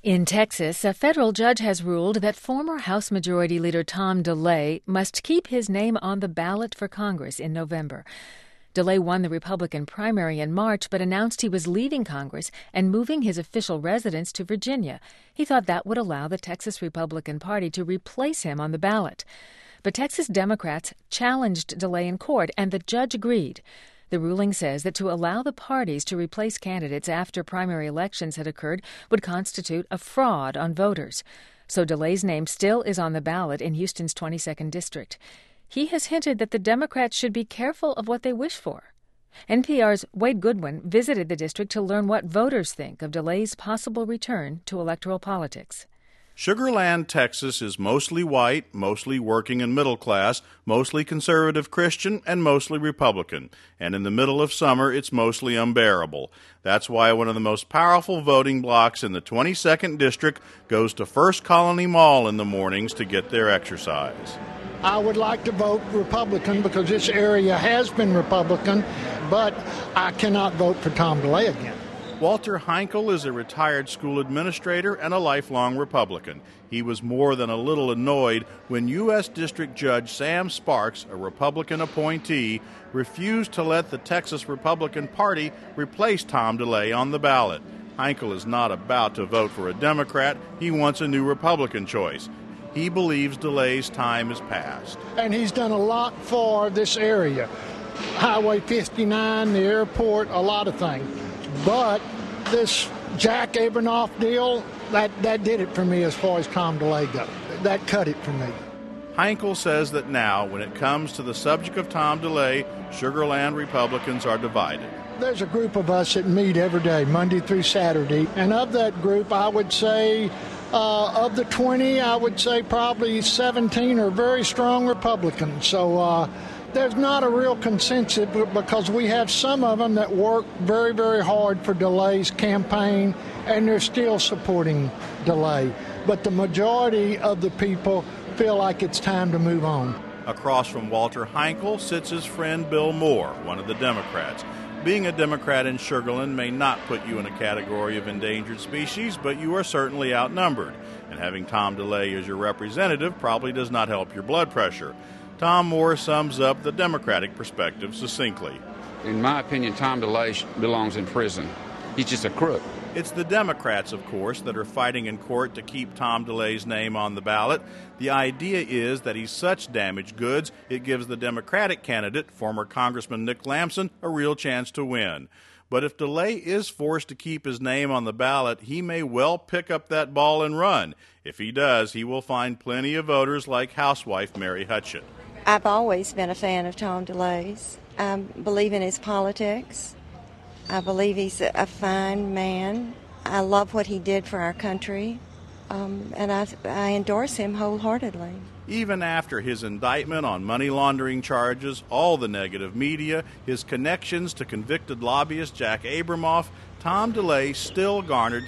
In Texas, a federal judge has ruled that former House Majority Leader Tom DeLay must keep his name on the ballot for Congress in November. DeLay won the Republican primary in March but announced he was leaving Congress and moving his official residence to Virginia. He thought that would allow the Texas Republican Party to replace him on the ballot. But Texas Democrats challenged DeLay in court, and the judge agreed. The ruling says that to allow the parties to replace candidates after primary elections had occurred would constitute a fraud on voters. So DeLay's name still is on the ballot in Houston's 22nd District. He has hinted that the Democrats should be careful of what they wish for. NPR's Wade Goodwin visited the district to learn what voters think of DeLay's possible return to electoral politics. Sugar Land, Texas is mostly white, mostly working and middle class, mostly conservative Christian, and mostly Republican. And in the middle of summer, it's mostly unbearable. That's why one of the most powerful voting blocks in the 22nd District goes to First Colony Mall in the mornings to get their exercise. I would like to vote Republican because this area has been Republican, but I cannot vote for Tom DeLay again. Walter Heinkel is a retired school administrator and a lifelong Republican. He was more than a little annoyed when U.S. District Judge Sam Sparks, a Republican appointee, refused to let the Texas Republican Party replace Tom DeLay on the ballot. Heinkel is not about to vote for a Democrat. He wants a new Republican choice. He believes DeLay's time is past. And he's done a lot for this area. Highway 59, the airport, a lot of things. But this Jack Abramoff deal, that did it for me as far as Tom DeLay goes. That cut it for me. Heinkel says that now, when it comes to the subject of Tom DeLay, Sugar Land Republicans are divided. There's a group of us that meet every day, Monday through Saturday. And of that group, I would say, of the 20, I would say probably 17 are very strong Republicans. So there's not a real consensus because we have some of them that work very, very hard for DeLay's campaign, and they're still supporting DeLay. But the majority of the people feel like it's time to move on. Across from Walter Heinkel sits his friend Bill Moore, one of the Democrats. Being a Democrat in Sugar Land may not put you in a category of endangered species, but you are certainly outnumbered. And having Tom DeLay as your representative probably does not help your blood pressure. Tom Moore sums up the Democratic perspective succinctly. In my opinion, Tom DeLay belongs in prison. He's just a crook. It's the Democrats, of course, that are fighting in court to keep Tom DeLay's name on the ballot. The idea is that he's such damaged goods, it gives the Democratic candidate, former Congressman Nick Lamson, a real chance to win. But if DeLay is forced to keep his name on the ballot, he may well pick up that ball and run. If he does, he will find plenty of voters like housewife Mary Hutchin. I've always been a fan of Tom DeLay's. I believe in his politics. I believe he's a fine man. I love what he did for our country, and I endorse him wholeheartedly. Even after his indictment on money laundering charges, all the negative media, his connections to convicted lobbyist Jack Abramoff, Tom DeLay still garnered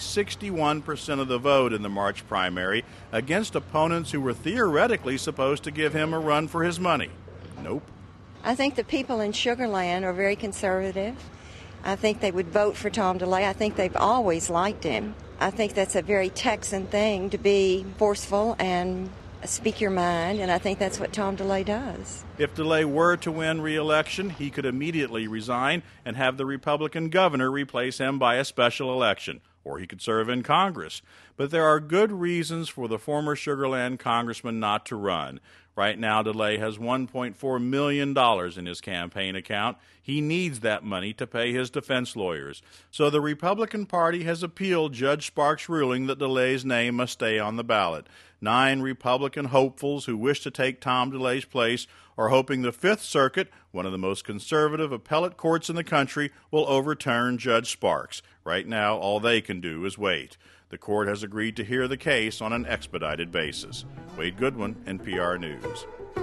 61% of the vote in the March primary against opponents who were theoretically supposed to give him a run for his money. Nope. I think the people in Sugar Land are very conservative. I think they would vote for Tom DeLay. I think they've always liked him. I think that's a very Texan thing to be forceful and speak your mind, and I think that's what Tom DeLay does. If DeLay were to win re-election, he could immediately resign and have the Republican governor replace him by a special election, or he could serve in Congress. But there are good reasons for the former Sugar Land congressman not to run. Right now, DeLay has $1.4 million in his campaign account. He needs that money to pay his defense lawyers. So the Republican Party has appealed Judge Sparks' ruling that DeLay's name must stay on the ballot. 9 Republican hopefuls who wish to take Tom DeLay's place are hoping the Fifth Circuit, one of the most conservative appellate courts in the country, will overturn Judge Sparks. Right now, all they can do is wait. The court has agreed to hear the case on an expedited basis. Wade Goodwin, NPR News.